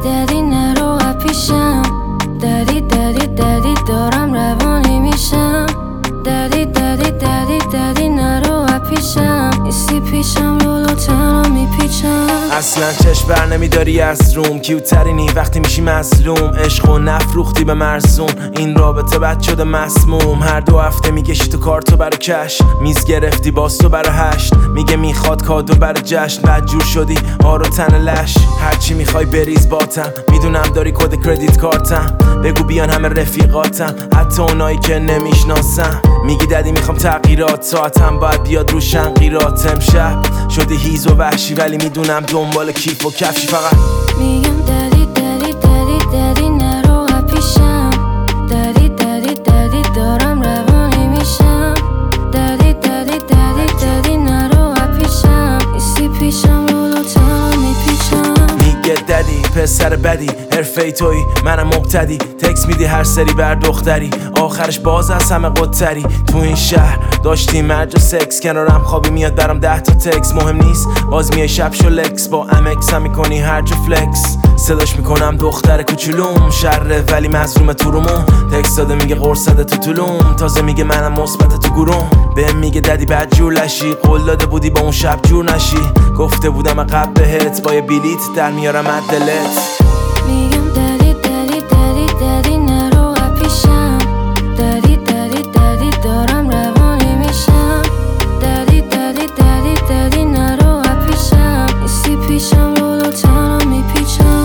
ددی نرو پیشم، ددی ددی ددی دارم روانی میشم، ددی ددی ددی ددی نرو پیشم، ایستی پیشم رو تنها میپیچم. اصلا چشم بر نمیداری از روم، کیوترینی وقتی میشی مظلوم، عشق و نفروختی به مرزون، این رابطه بد شده مسموم. هر 2 هفته میگشی تو کارتو برا کش، میز گرفتی باز تو برا 8، میگه میخواد کادو برا جشن، بد جور شدی آرو تن لش، هرچی میخوای بریز باتم، میدونم داری کد کردیت کارتم، بگو بیان همه رفیقاتم حتی اونایی که نمیشناسم. میگی ددی میخوام تغییرات، ساعتم باید بیاد رو شنقیرات، امشب شدی هیز و وحشی ولی میدونم دنبال کیف و کفشی فقط. میگم ددی ددی ددی ددی نرو پیشم، ددی ددی ددی دارم روانی میشم، ددی ددی ددی ددی نرو پیشم، ایستی پیشم رو تنها میپیچم. میگه ددی پسر بدی، حرفه توی منم مبتدی، تکس میدی هر سری بر دختری، آخرش باز از همه قدتری. تو این شهر داشتی مرج و سکس، کنارم خوابی میاد برام 10 تا تکس، مهم نیست باز میای شب شو لکس، با امکس هم میکنی هرج و فلکس، صداش میکنم دختر کوچولوم، شره ولی مظلوم تو رومون، تکس داده میگه قرص زده تو طولوم، تازه میگه منم مثبت تو گروم، بهم میگه ددی بد جور لشی، قول داده بودی با اون شب جور نشی، گفته بودم عقب بهت با یه بلیت در میارم از دلت. میگم ددی ددی ددی ددی نرو پیشم، ددی ددی ددی دارم روانی میشم، ددی ددی ددی ددی نرو پیشم، ایستی پیشم رو تنها میپیچم.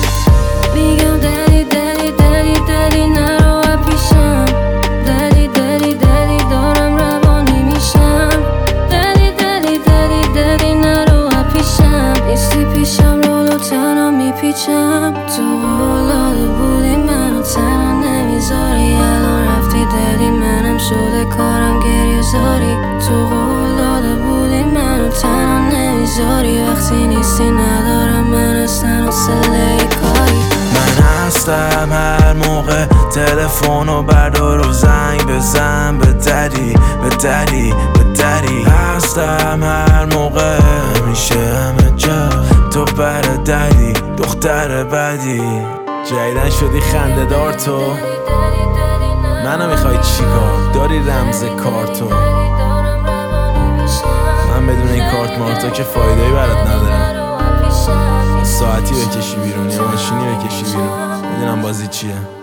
میگم ددی ددی ددی ددی نرو پیشم، ددی ددی ددی دارم روانی میشم، ددی ددی ددی ددی نرو پیشم، ایستی پیشم رو تنها میپیچم. تو قول بودی منو تنها نمیذاری، الان رفتی ددی منم شده کارم گریه زاری. تو قول بودی منو تنها نمیذاری، وقتی نیستی ندارم من اصلا حوصله کاری. من هستم هر موقع، تلفنو بردار و زنگ بزن به ددی به ددی به ددی، هستم هر موقع میشه همه جا، تو بر ددی دختر بدی. جدیدن شدی خنده دار تو، منو میخوای چیکار؟ داری رمز کارتو؟ من بدون این کارت مارتا که فایده‌ای برات ندارم، ساعتی بکشی بیرون یا ماشینی بکشی بیرون، میدونم بازی چیه.